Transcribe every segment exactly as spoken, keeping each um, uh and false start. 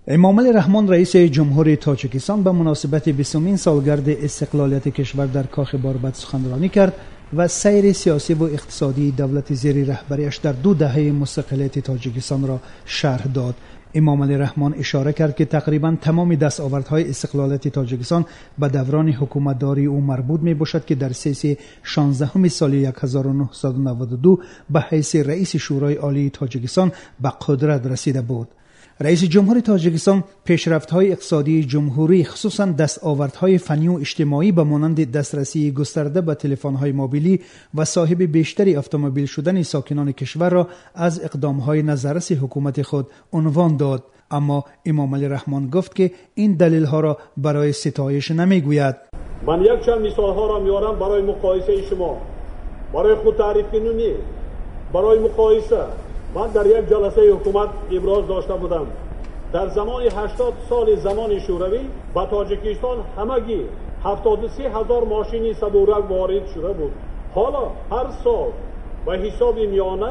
امامعلی رحمان رئیس جمهوری تاجیکستان به مناسبت بیستمین سالگرد استقلالیت کشور در کاخ باربد سخنرانی کرد و سیر سیاسی و اقتصادی دولت زیر رهبریش در دو دهه مستقلیت تاجیکستان را شرح داد. امامعلی رحمان اشاره کرد که تقریبا تمام دستاوردهای استقلالیت تاجیکستان به دوران حکومتداری او مربوط می باشد که در سیسی شانزدهم سال هزار و نهصد و نود و دو به حیث رئیس شورای عالی تاجیکستان به قدرت رسیده بود. رئیس جمهور تاجیکستان پیشرفت‌های اقتصادی جمهوری خصوصاً دستاوردهای فنی و اجتماعی به مانند دسترسی گسترده به تلفن‌های موبیلی و صاحب بیشتری اتومبیل شدن ساکنان کشور را از اقدام‌های نظررس حکومت خود عنوان داد. اما امامعلی رحمان گفت که این دلیل‌ها را برای ستایش نمی‌گوید. من یک چند مثال‌ها را میارم برای مقایسه شما. برای خود تعریف کنونی، برای مقایسه. من در یک جلسه حکومت ابراز داشته بودم در زمان هشتاد سال زمان شوروی به تاجیکستان همگی هفتاد و سه هزار ماشین سبورک وارد شده بود. حالا هر سال به حساب میانه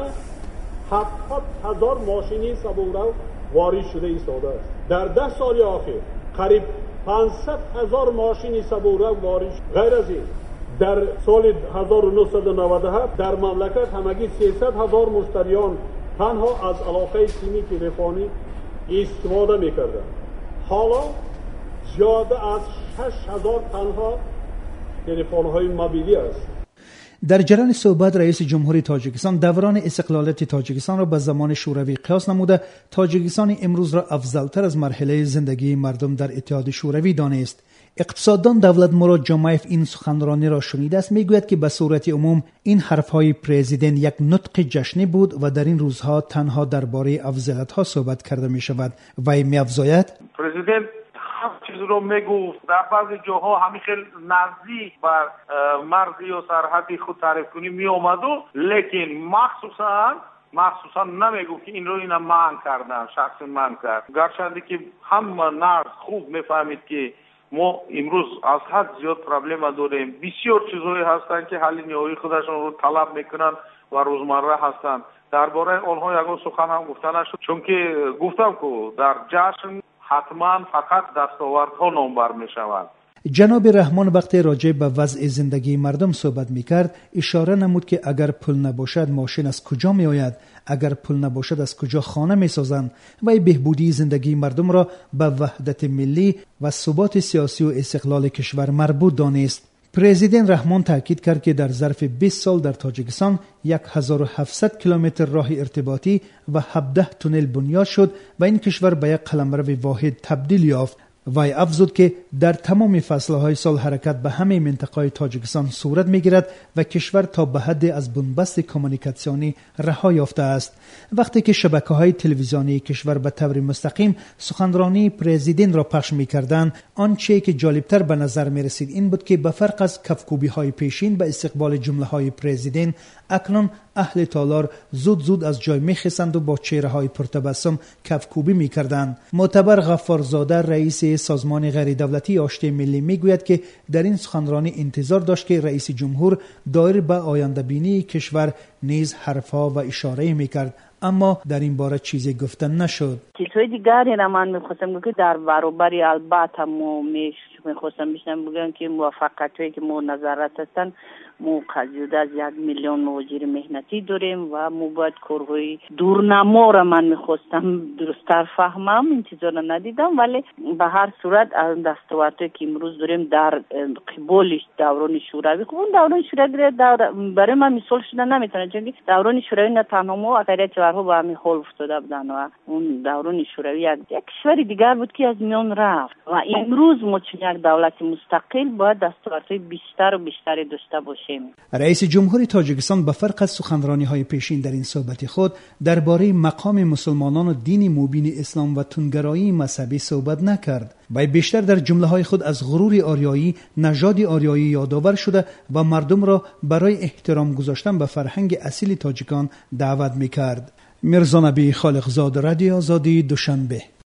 هفتاد هزار ماشین سبورک وارد شده ایستاده است. در ده سال اخیر قریب پانصد هزار ماشین سبورک وارد شده. غیر از این در سال هزار و نهصد و نود و هفت در مملکت همگی سیصد هزار مشتریان تنها از علاقه سیمی تلفنی استفاده میکردند. حالا زیاده از شش هزار تنها تلفن‌های موبیلی است. در جریان صحبت رئیس جمهوری تاجیکستان دوران استقلالیت تاجیکستان را به زمان شوروی قیاس نموده تاجیکستان امروز را افضلتر از مرحله زندگی مردم در اتحاد شوروی دانست. اقتصاددان دولت مراد جمایف این سخنرانی را شنیده است. میگوید که به صورت عموم این حرفهای پرزیدنت یک نطق جشنی بود و در این روزها تنها درباره افضلیت‌ها صحبت کرده می شود. وی می افزاید پرزیدنت هم چیز رو میگفت در بعضی جاها همین خیلی نزدیک بر مرزی و سرحدی خود تعریف کنی می آمد و لیکن مخصوصا مخصوصا نمیگفت که این رو اینا من کردم، شخص من کرد. گرچه که هم نرد خوب میفهمید که ما امروز از حد زیاد پرابلم داریم. بسیار چیزهایی هستند که حل نهایی خودشون رو طلب میکنن و روزمره هستند. درباره آنها یگان سخن هم گفته نشد، چون که گفتم که در جشن حتما فقط دستاوردها نامبر میشوند. جناب رحمان وقتی راجع به وضع زندگی مردم صحبت میکرد اشاره نمود که اگر پول نباشد ماشین از کجا می آید، اگر پول نباشد از کجا خانه می سازند و بهبودی زندگی مردم را به وحدت ملی و ثبات سیاسی و استقلال کشور مربوط دانست. پرزیدنت رحمان تاکید کرد که در ظرف بیست سال در تاجیکستان هزار و هفتصد کیلومتر راه ارتباطی و هفده تونل بنیاد شد و این کشور به یک قلمرو واحد تبدیل یافت. وی افزود که در تمام فصلهای سال حرکت به همه منطقه تاجیکستان صورت میگیرد و کشور تا به حد از بنبست کمونیکاسیونی رها یافته است. وقتی که شبکه‌های تلویزیونی کشور به طور مستقیم سخنرانی پرزیدنت را پخش می‌کردند، آنچه که جالبتر به نظر می‌رسید این بود که به فرق از کفکوبی‌های پیشین به استقبال جمله‌های پرزیدنت، اکنون اهل تالار زود زود از جای میخستند و با چهره‌های پرتبسم کفکوبی می‌کردند. معتبر غفارزاده رئیس سازمان غیر دولتی آشتی ملی میگوید که در این سخنرانی انتظار داشت که رئیس جمهور دایر به آینده بینی کشور نیز حرفها و اشاره میکرد، اما در این باره چیزی گفته نشد. چیزهای دیگری را من میخواستم بگم در برابر البته ما میخواستم بشنم بگم که موفقیت‌هایی که ما نظارت هستن، ما قضیه از یک میلیون مهاجر مهنتی داریم و ما باید کارهای دورنما را من میخواستم درست‌تر فهمم، این چیزا را ندیدم، ولی به هر صورت از دستاوردی که امروز داریم در قبال دوران شوروی، خب اون دوران شوروی دور برای من مثال شدن نمیتونه، چون دوران شوروی نه تنها ما اکثریت کشورها با همین حال افتاده بودن و اون دوران شوروی یک کشور دیگر بود که از میان رفت و امروز ما چون یک دولت مستقل باید دستاوردهای بیشتر و بیشتری داشته باشیم. رئیس جمهوری تاجیکستان به فرق از سخنرانی‌های پیشین در این صحبت خود درباره مقام مسلمانان و دین مبین اسلام و تندگرایی مذهبی صحبت نکرد. وی بیشتر در جمله‌های خود از غرور آریایی، نژاد آریایی یادآور شده و مردم را برای احترام گذاشتن به فرهنگ اصیل تاجیکان دعوت می‌کرد. میرزا نبی خالقزاد، رادیو آزادی، دوشنبه.